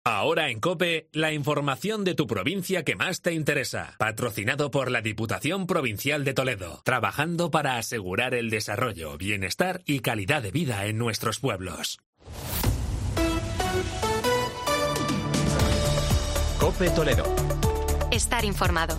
Ahora en COPE, la información de tu provincia que más te interesa. Patrocinado por la Diputación Provincial de Toledo. Trabajando para asegurar el desarrollo, bienestar y calidad de vida en nuestros pueblos. COPE Toledo. Estar informado.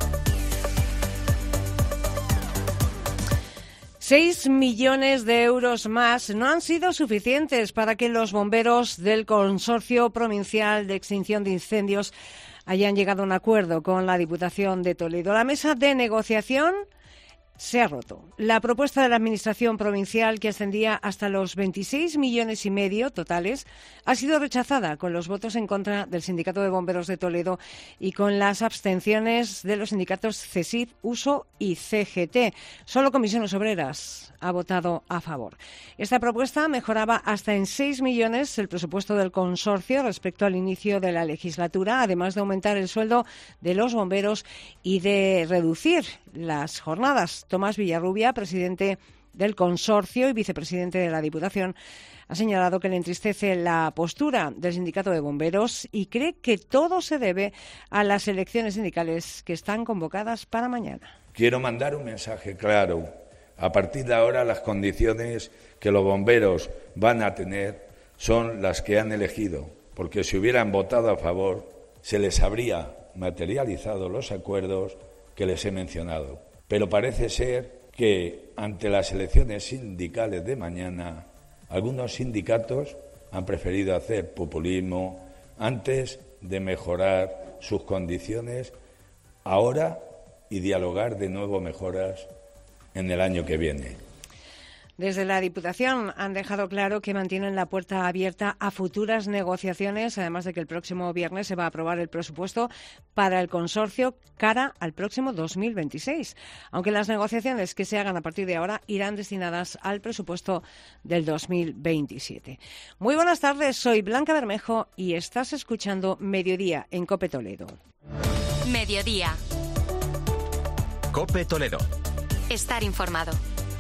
6 millones de euros más no han sido suficientes para que los bomberos del Consorcio Provincial de Extinción de Incendios hayan llegado a un acuerdo con la Diputación de Toledo. La mesa de negociación se ha roto. La propuesta de la Administración provincial, que ascendía hasta los 26,5 millones totales, ha sido rechazada con los votos en contra del Sindicato de Bomberos de Toledo y con las abstenciones de los sindicatos CESIF, USO y CGT. Solo Comisiones Obreras ha votado a favor. Esta propuesta mejoraba hasta en 6 millones el presupuesto del consorcio respecto al inicio de la legislatura, además de aumentar el sueldo de los bomberos y de reducir las jornadas. Tomás Villarrubia, presidente del consorcio y vicepresidente de la Diputación, ha señalado que le entristece la postura del sindicato de bomberos y cree que todo se debe a las elecciones sindicales que están convocadas para mañana. Quiero mandar un mensaje claro. A partir de ahora, las condiciones que los bomberos van a tener son las que han elegido, porque si hubieran votado a favor, se les habría materializado los acuerdos que les he mencionado. Pero parece ser que ante las elecciones sindicales de mañana, algunos sindicatos han preferido hacer populismo antes de mejorar sus condiciones ahora y dialogar de nuevo mejoras en el año que viene. Desde la Diputación han dejado claro que mantienen la puerta abierta a futuras negociaciones, además de que el próximo viernes se va a aprobar el presupuesto para el consorcio cara al próximo 2026, aunque las negociaciones que se hagan a partir de ahora irán destinadas al presupuesto del 2027. Muy buenas tardes, soy Blanca Bermejo y estás escuchando Mediodía en COPE Toledo. Mediodía. COPE Toledo. Estar informado.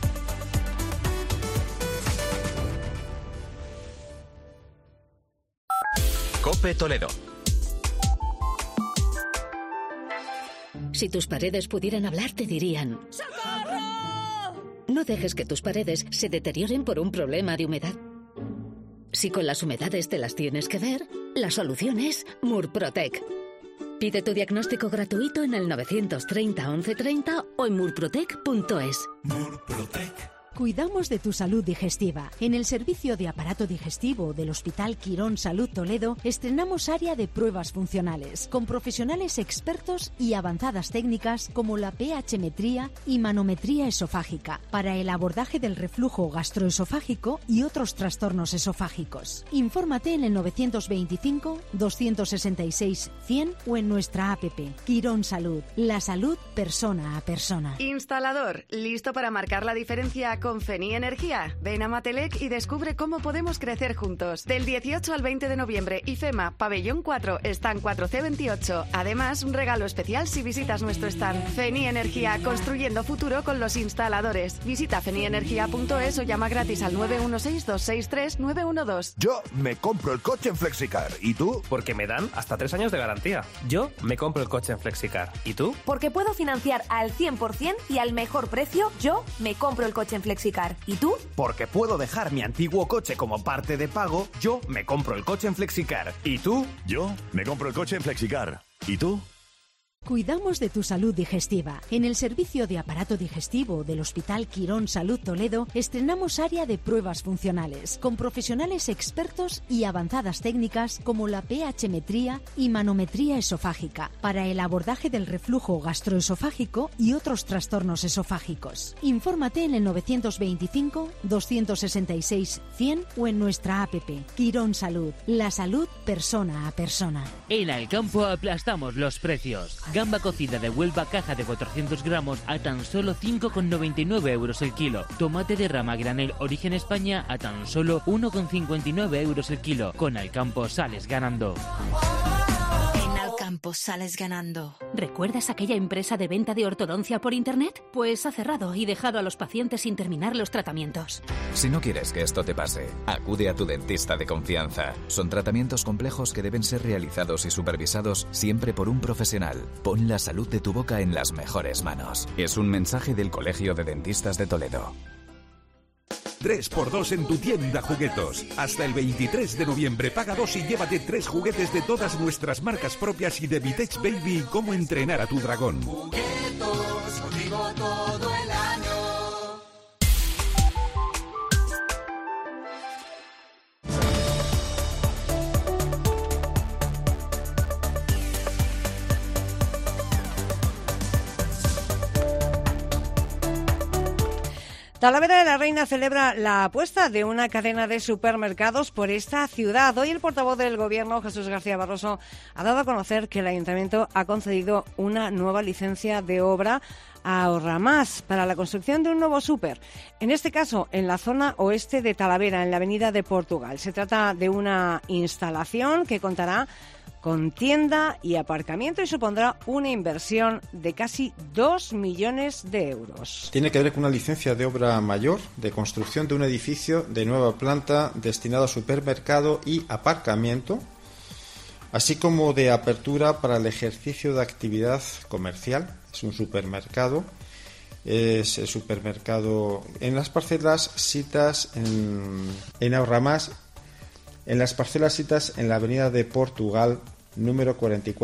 COPE Toledo. Si tus paredes pudieran hablar, te dirían: ¡socorro! No dejes que tus paredes se deterioren por un problema de humedad. Si con las humedades te las tienes que ver, la solución es Murprotec. Pide tu diagnóstico gratuito en el 930 1130 o en murprotec.es. Murprotec. Cuidamos de tu salud digestiva. En el servicio de aparato digestivo del Hospital Quirón Salud Toledo estrenamos área de pruebas funcionales con profesionales expertos y avanzadas técnicas como la pH-metría y manometría esofágica para el abordaje del reflujo gastroesofágico y otros trastornos esofágicos. Infórmate en el 925 266 100 o en nuestra app. Quirón Salud, la salud persona a persona. Instalador, ¿listo para marcar la diferencia con Feni Energía? Ven a Matelec y descubre cómo podemos crecer juntos. Del 18 al 20 de noviembre, IFEMA, Pabellón 4, stand 4C28. Además, un regalo especial si visitas nuestro stand. Feni Energía, construyendo futuro con los instaladores. Visita fenienergia.es o llama gratis al 916-263-912. Yo me compro el coche en Flexicar. ¿Y tú? Porque me dan hasta 3 años de garantía. Yo me compro el coche en Flexicar. ¿Y tú? Porque puedo financiar al 100% y al mejor precio. Yo me compro el coche en Flexicar. ¿Y tú? Porque puedo dejar mi antiguo coche como parte de pago. Yo me compro el coche en Flexicar. ¿Y tú? Yo me compro el coche en Flexicar. ¿Y tú? Cuidamos de tu salud digestiva. En el servicio de aparato digestivo del Hospital Quirón Salud Toledo estrenamos área de pruebas funcionales con profesionales expertos y avanzadas técnicas como la pH-metría y manometría esofágica para el abordaje del reflujo gastroesofágico y otros trastornos esofágicos. Infórmate en el 925 266 100 o en nuestra app. Quirón Salud, la salud persona a persona. En Alcampo aplastamos los precios. Gamba cocida de Huelva, caja de 400 gramos a tan solo 5,99 euros el kilo. Tomate de rama granel origen España a tan solo 1,59 euros el kilo. Con Alcampo sales ganando. En Alcampo campo sales ganando. ¿Recuerdas aquella empresa de venta de ortodoncia por Internet? Pues ha cerrado y dejado a los pacientes sin terminar los tratamientos. Si no quieres que esto te pase, acude a tu dentista de confianza. Son tratamientos complejos que deben ser realizados y supervisados siempre por un profesional. Pon la salud de tu boca en las mejores manos. Es un mensaje del Colegio de Dentistas de Toledo. 3x2 en tu tienda Juguetos. Hasta el 23 de noviembre paga 2 y llévate 3 juguetes de todas nuestras marcas propias y de Vitex Baby y cómo entrenar a tu dragón. Juguetos, contigo todo el año. Talavera de la Reina celebra la apuesta de una cadena de supermercados por esta ciudad. Hoy el portavoz del Gobierno, Jesús García Barroso, ha dado a conocer que el Ayuntamiento ha concedido una nueva licencia de obra a Ahorramás para la construcción de un nuevo súper. En este caso, en la zona oeste de Talavera, en la avenida de Portugal. Se trata de una instalación que contará con tienda y aparcamiento y supondrá una inversión de casi 2 millones de euros. Tiene que ver con una licencia de obra mayor de construcción de un edificio de nueva planta destinado a supermercado y aparcamiento, así como de apertura para el ejercicio de actividad comercial. Es un supermercado. Es el supermercado en las parcelas sitas en Ahorramás, en las parcelas citas en la avenida de Portugal, número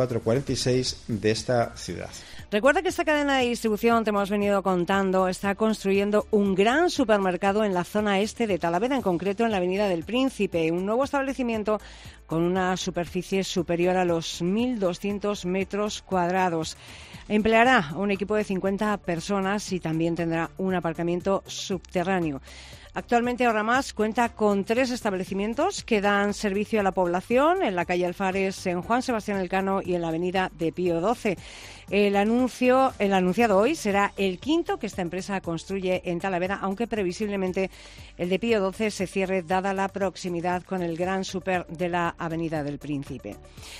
4446 de esta ciudad. Recuerda que esta cadena de distribución, te hemos venido contando, está construyendo un gran supermercado en la zona este de Talavera, en concreto en la avenida del Príncipe, un nuevo establecimiento con una superficie superior a los 1.200 metros cuadrados. Empleará un equipo de 50 personas y también tendrá un aparcamiento subterráneo. Actualmente Ahorramás cuenta con 3 establecimientos que dan servicio a la población en la calle Alfares, en Juan Sebastián Elcano y en la avenida de Pío XII. El anunciado hoy será el quinto que esta empresa construye en Talavera, aunque previsiblemente el de Pío XII se cierre dada la proximidad con el gran súper de la avenida del Príncipe.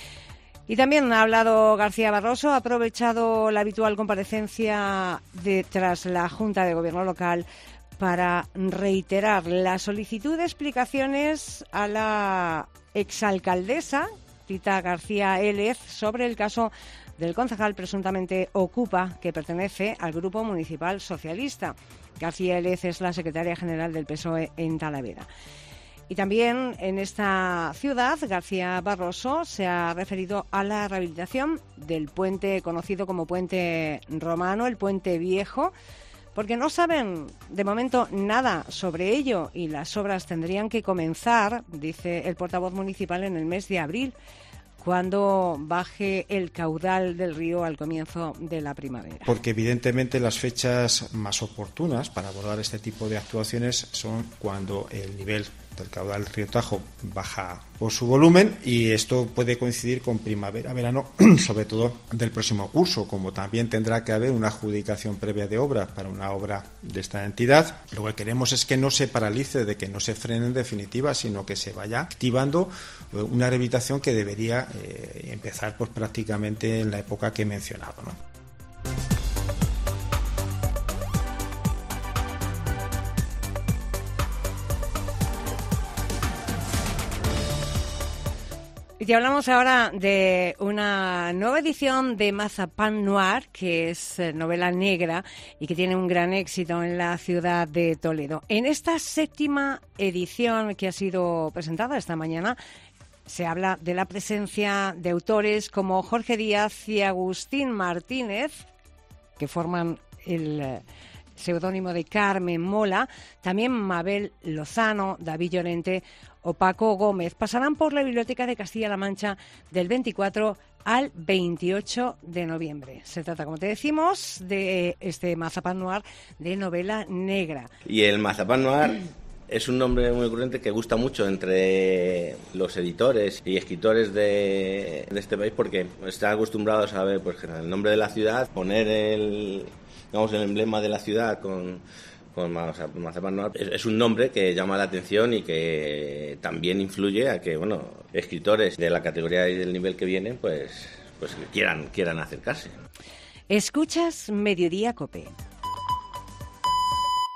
Y también ha hablado García Barroso, ha aprovechado la habitual comparecencia tras la Junta de Gobierno local para reiterar la solicitud de explicaciones a la exalcaldesa Tita García Élez sobre el caso del concejal presuntamente Ocupa, que pertenece al Grupo Municipal Socialista. García Élez es la secretaria general del PSOE en Talavera. Y también en esta ciudad, García Barroso se ha referido a la rehabilitación del puente conocido como Puente Romano, el Puente Viejo, porque no saben de momento nada sobre ello y las obras tendrían que comenzar, dice el portavoz municipal, en el mes de abril, cuando baje el caudal del río al comienzo de la primavera. Porque evidentemente las fechas más oportunas para abordar este tipo de actuaciones son cuando el nivel del caudal del río Tajo baja por su volumen, y esto puede coincidir con primavera-verano, sobre todo del próximo curso, como también tendrá que haber una adjudicación previa de obra para una obra de esta entidad. Lo que queremos es que no se paralice, de que no se frene en definitiva, sino que se vaya activando una rehabilitación que debería empezar pues prácticamente en la época que he mencionado, ¿no? Y te hablamos ahora de una nueva edición de Mazapán Noir, que es novela negra y que tiene un gran éxito en la ciudad de Toledo. En esta 7ª edición que ha sido presentada esta mañana, se habla de la presencia de autores como Jorge Díaz y Agustín Martínez, que forman el seudónimo de Carmen Mola, también Mabel Lozano, David Llorente o Paco Gómez. Pasarán por la Biblioteca de Castilla-La Mancha del 24 al 28 de noviembre. Se trata, como te decimos, de este Mazapán Noir de novela negra. Y el Mazapán Noir es un nombre muy corriente que gusta mucho entre los editores y escritores de este país, porque están acostumbrados a ver, pues, el nombre de la ciudad, poner el emblema de la ciudad con Mazapán Noir. Es un nombre que llama la atención y que también influye a que, escritores de la categoría y del nivel que vienen, pues pues quieran acercarse. Escuchas Mediodía COPE.